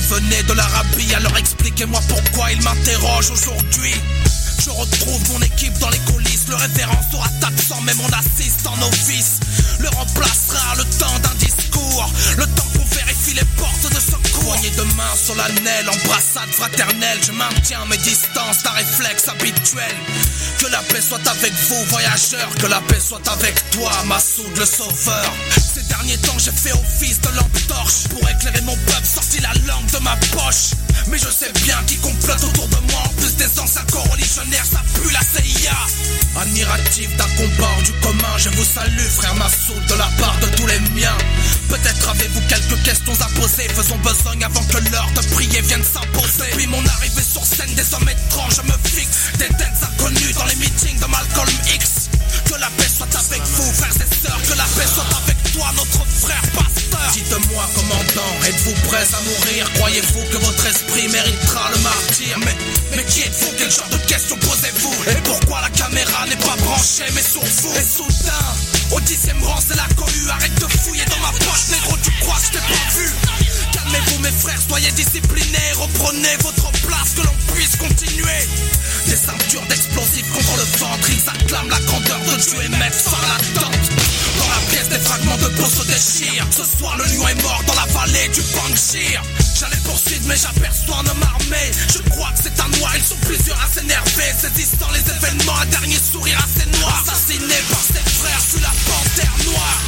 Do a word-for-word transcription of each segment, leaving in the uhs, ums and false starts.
venez de l'Arabie, alors expliquez-moi pourquoi il m'interroge aujourd'hui. Je retrouve mon équipe dans les coulisses, le révérend sera absent, mais mon assistant novice le remplacera le temps d'un discours, le temps qu'on vérifie les portes de secours. Poignée de main solennelle, embrassade fraternelle, je maintiens mes distances d'un réflexe habituel. Que la paix soit avec vous, voyageurs, que la paix soit avec toi, Massoud le sauveur. Ces derniers temps j'ai fait office de lampe torche pour éclairer mon peuple, sorti la langue de ma poche. Mais je sais bien qui complote autour de moi, en plus des anciens coreligionnaires, ça pue la C I A. Admiratif d'un combat hors du commun, je vous salue frère Massoud de la part de tous les miens. Peut-être avez-vous quelques questions à poser, faisons besogne avant que l'heure de prier vienne s'imposer. Depuis mon arrivée sur scène, des hommes étranges me fixent, des têtes inconnues dans les meetings de Malcolm X. Que la paix soit avec vous frères et sœurs, que la paix soit avec toi notre frère pasteur. Dites-moi commandant, êtes-vous prêts à mourir? Croyez-vous que votre esprit méritera le martyr? Mais, mais qui êtes-vous? Quel genre de questions posez-vous? Et pourquoi la caméra n'est pas branchée mais sur vous? Et soudain, au dixième rang c'est la cohue. Arrête de fouiller dans ma poche négro, tu crois que je t'ai pas vu? Calmez-vous mes frères, soyez disciplinés, reprenez votre place que l'on puisse continuer. Des ceintures d'explosifs contre le ventre, ils acclament la grandeur de Dieu et mettent fin à l'attente. Dans la pièce des fragments de peau se déchirent. Ce soir le lion est mort dans la vallée du Panjshir. J'allais poursuivre mais j'aperçois un homme armé. Je crois que c'est un noir, ils sont plusieurs à s'énerver, saisissant les événements, un dernier sourire assez noir. Assassiné par ses frères, fut la panthère noire.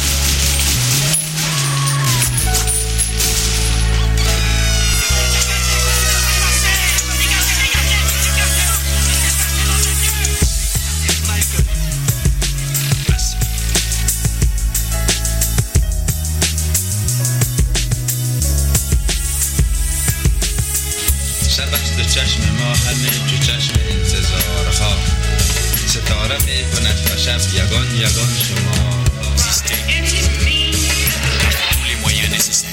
سبست چشم ما همه جو چشم انتظارها ستاره می کند و شب یگان یگان شما tous les moyens nécessaires.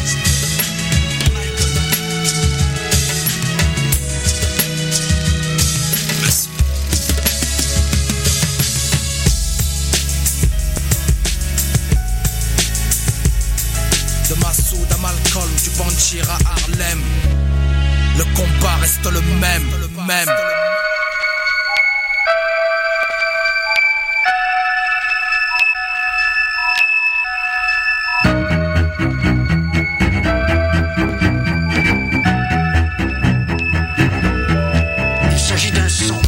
De Massoud à Malcolm, du Panjshir à Harlem, le combat reste le même, le même. Il s'agit d'un son.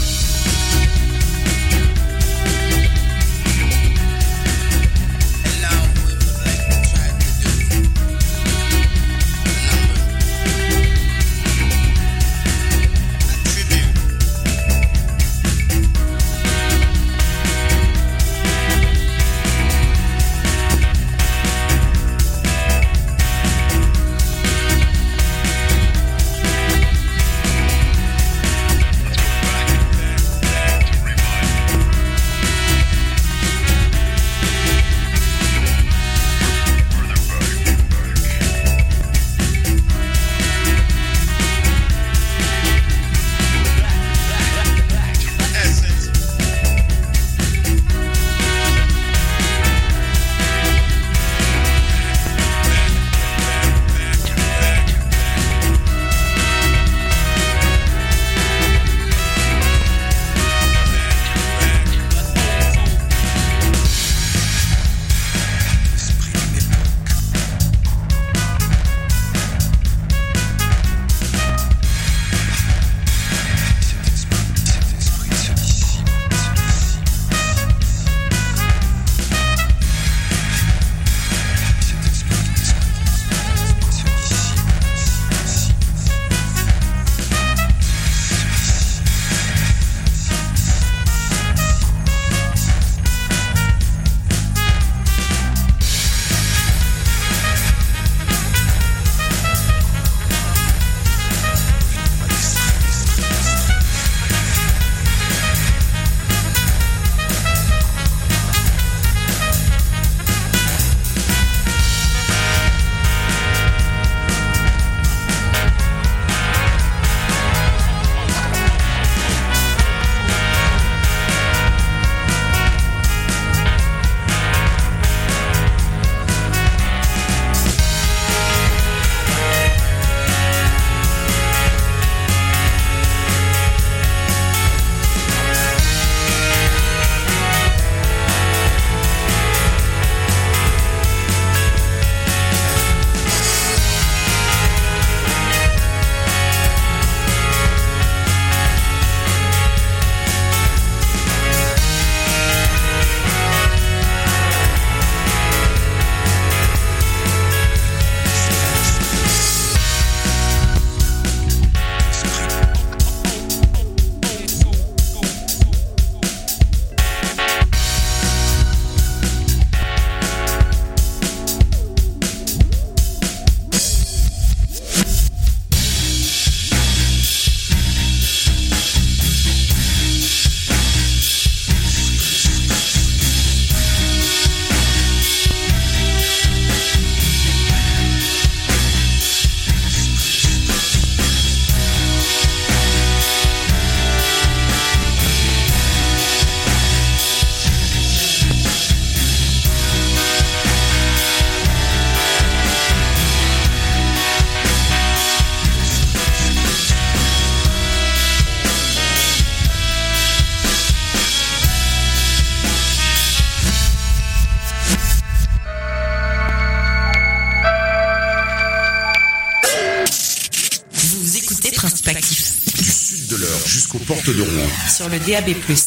jusqu'aux portes de Rouen. Sur le D A B plus.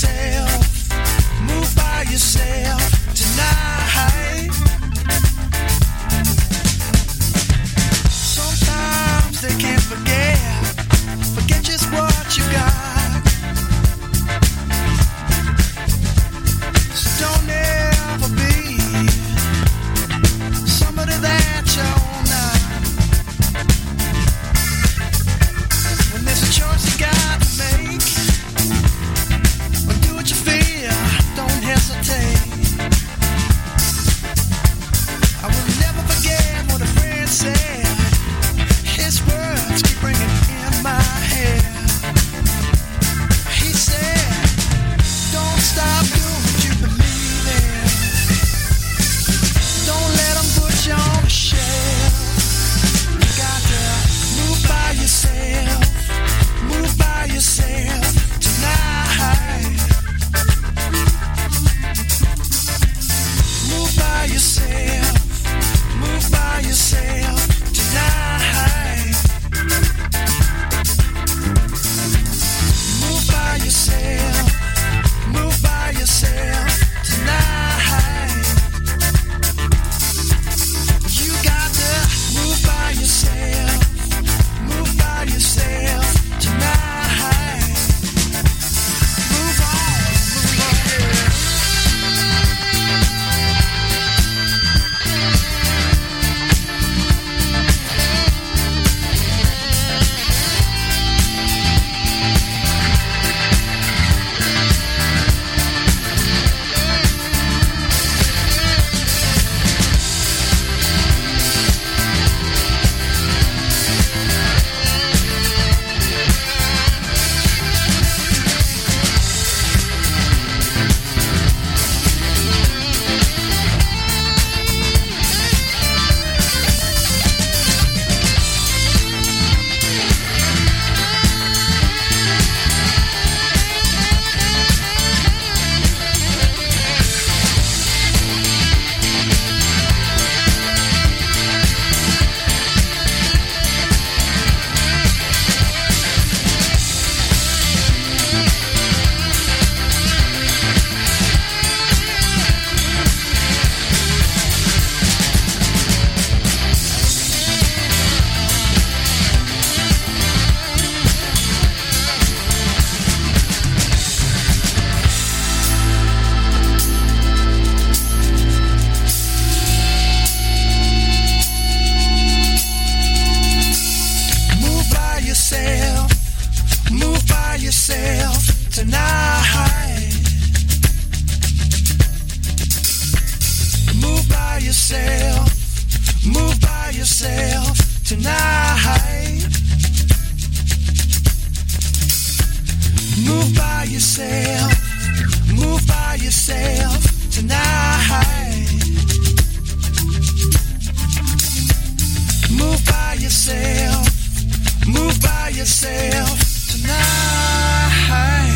yourself, move by yourself tonight. Sometimes they can't forget, forget just what you got. So don't ever be somebody that you're not. When there's a choice you got to make, or do what you feel, don't hesitate. I will never forget what a friend said. His words keep ringing in my head. He said, don't stop doing what you believe in. Don't let them put you on the shelf. You got to move by yourself, move by yourself tonight. Move by yourself, move by yourself tonight. Move by yourself, move by yourself tonight. You got to move by yourself, move by yourself tonight. Move on, move on. Move by yourself, move by yourself tonight. Move by yourself, move by yourself tonight. Move by yourself, move by yourself tonight. Move by yourself, move by yourself tonight.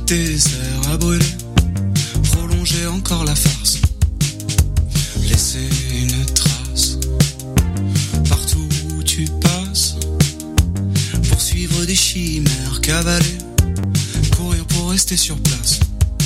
désert à brûler, prolonger encore la farce, laisser une trace partout où tu passes, poursuivre des chimères, cavaler, courir pour rester sur place.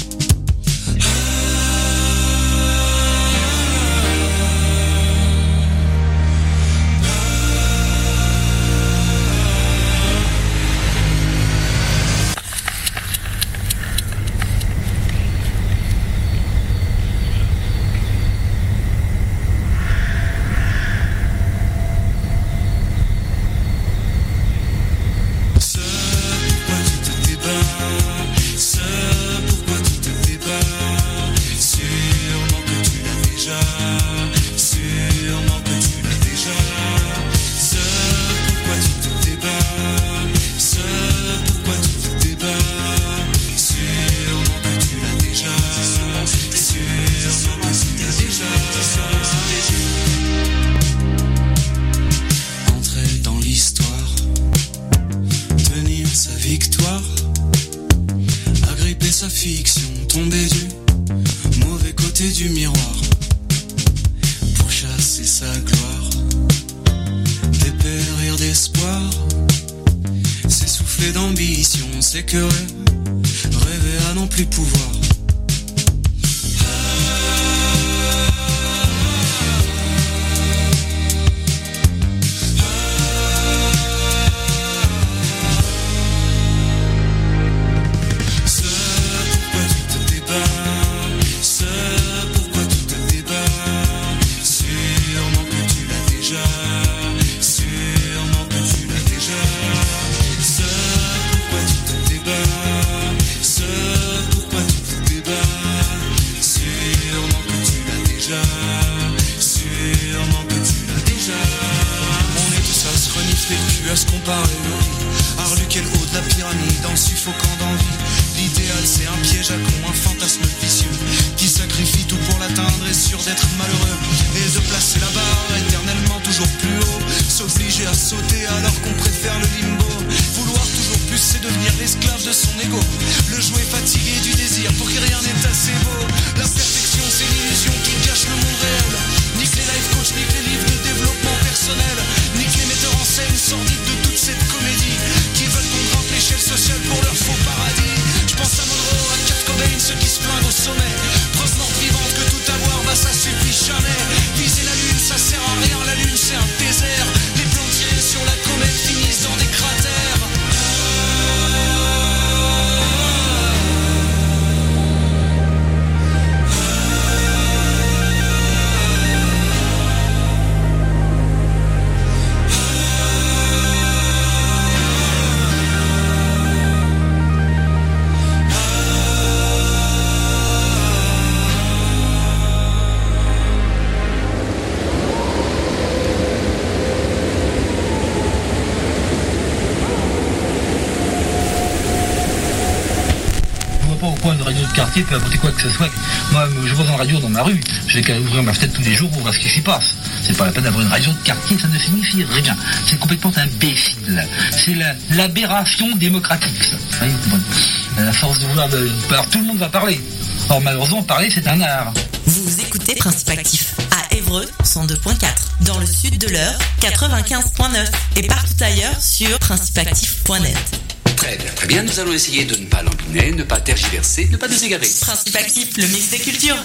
Quartier peut apporter quoi que ce soit. Moi, je vois une radio dans ma rue, j'ai qu'à ouvrir ma fenêtre tous les jours pour voir ce qui s'y passe. C'est pas la peine d'avoir une radio de quartier, ça ne signifie rien. C'est complètement imbécile. C'est la, l'aberration démocratique, ça. Oui, bon. La force de vouloir de... Alors, tout le monde va parler. Or, malheureusement, parler, c'est un art. Vous écoutez Principe Actif à Évreux cent deux point quatre, dans le sud de l'Eure quatre-vingt-quinze point neuf et partout ailleurs sur principe actif point net. Très bien, très bien. Nous allons essayer de ne pas lambiner, ne pas tergiverser, ne pas nous égarer. Principe Actif, le mix des cultures.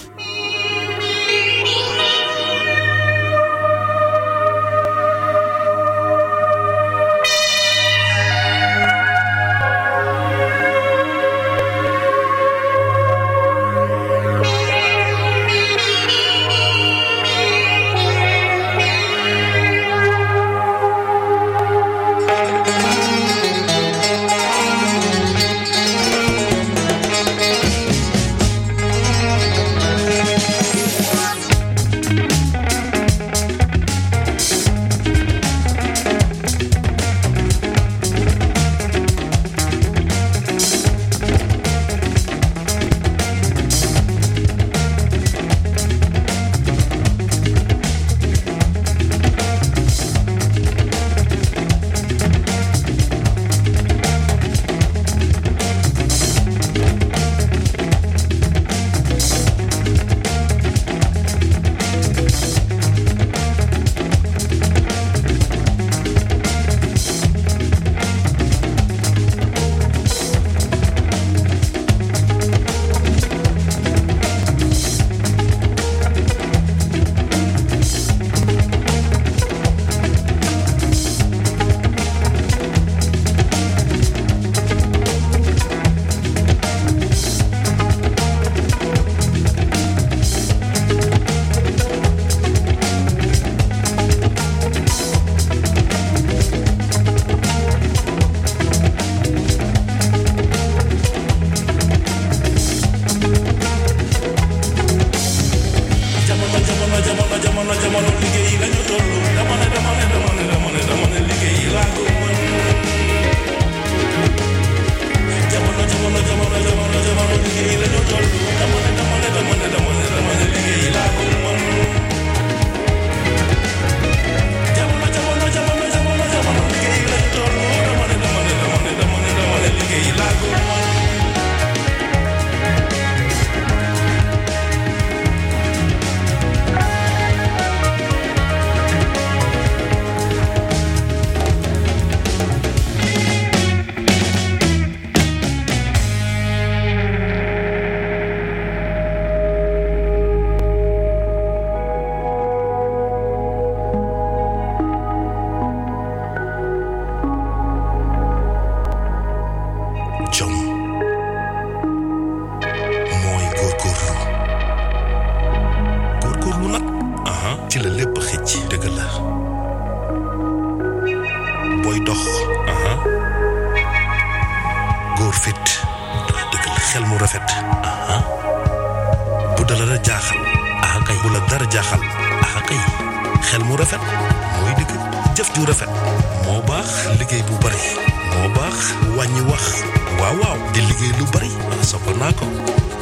xel mu rafet aha bu dala la jaaxal aha kay bu la dara jaaxal aha kay xel mu rafet mooy dëgg jëf ju rafet moo baax liggéey bu bari moo baax wàññi wax waaw waaw di liggéey lu bari sopp naa ko